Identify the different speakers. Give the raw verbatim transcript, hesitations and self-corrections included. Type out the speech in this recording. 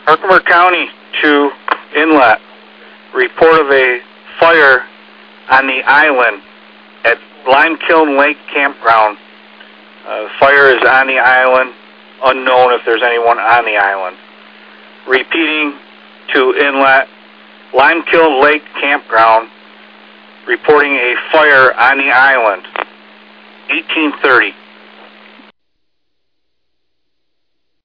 Speaker 1: Herkimer County to Inlet. Report of a fire on the island at Limekiln Lake Campground. Uh, fire is on the island. Unknown if there's anyone on the island. Repeating to Inlet, Limekiln Lake Campground. Reporting a fire on the island. eighteen thirty.